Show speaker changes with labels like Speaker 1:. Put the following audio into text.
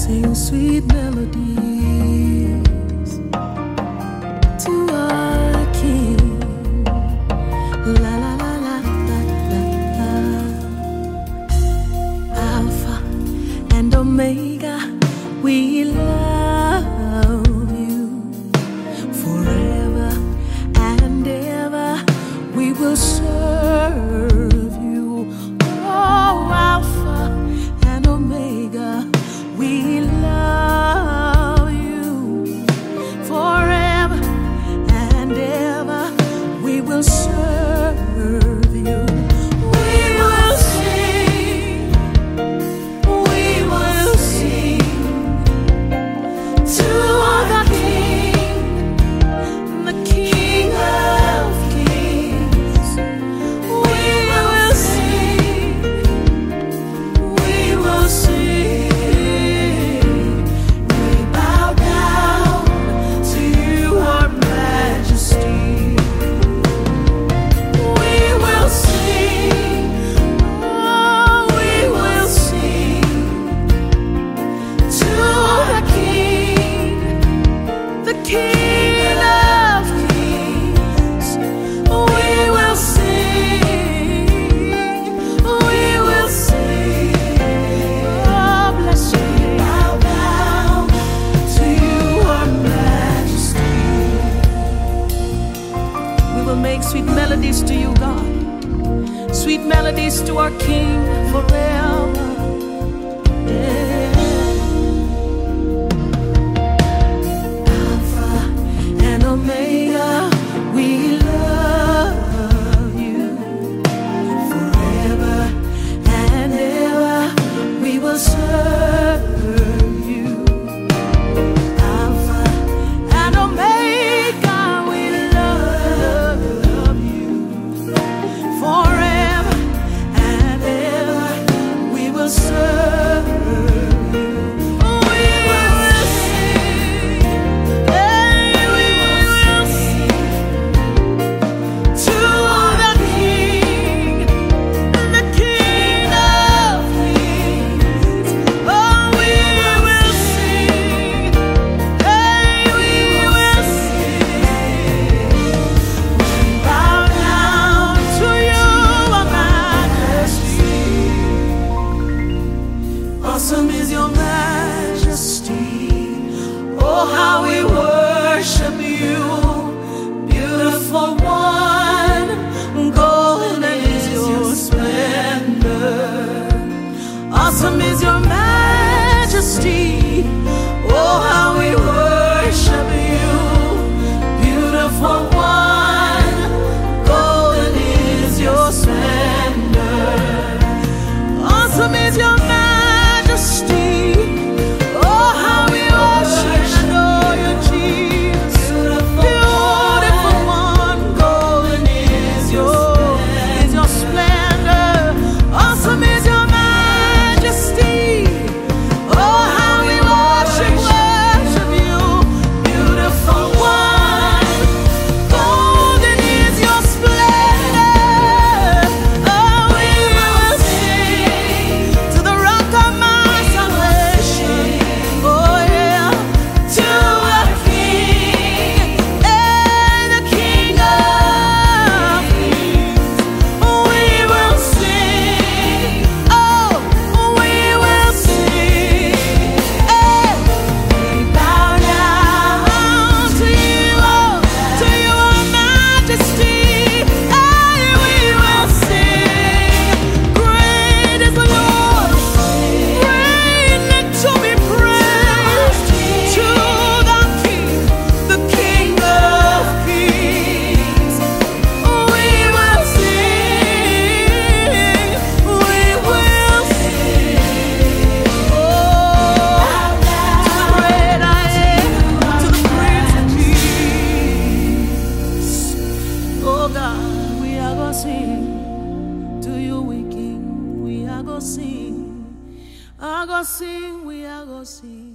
Speaker 1: sing sweet melodies to our King. La la la la la la. Alpha and Omega, we love you. Forever and ever, we will serve you. Oh, Alpha and Omega, we love you. Forever and ever, we will serve you. We will sing, we will sing to the King, the King of Kings. We will sing, we will sing. We bow down to you, our Majesty. We will sing, oh, we will sing to the King, the King of Kings. We will sing, we will sing. Oh, bless you. Bow down to you, our Majesty. We will make sweet melodies to you, God. Sweet melodies to our King forever. Yeah. Alpha and Omega, we love you. Forever and ever, we will serve you. Alpha and Omega, we love you. Forever and ever, we will serve you. We will sing, hey, we will sing to the King, the King of Kings. Oh, we will sing, hey, we will sing. We bow down to you, our Majesty. Awesome is your majesty. Oh, how we worship you. Beautiful one, golden is your splendor. Awesome is your majesty. Oh, how we worship you. Beautiful one, golden is your splendor. Awesome is your majesty. Oh, how we worship and adore you, Jesus. Beautiful one, golden is your splendor. Awesome is your majesty. Oh, how we worship you. Beautiful one, golden is your splendor. Oh, we will sing to the rock of my salvation. Oh, yeah, to the King, the King of Kings. We will sing, oh, we will sing. Hey, we bow down to you, oh, to your majesty. Hey, we will sing. Great is the Lord, greatly to be praised. To the King, the King of Kings. We will sing, we will sing. Oh, to the great I am, to the Prince of Peace. Oh God, we are gonna sing to you, we King. We are gonna sing, we are gonna sing.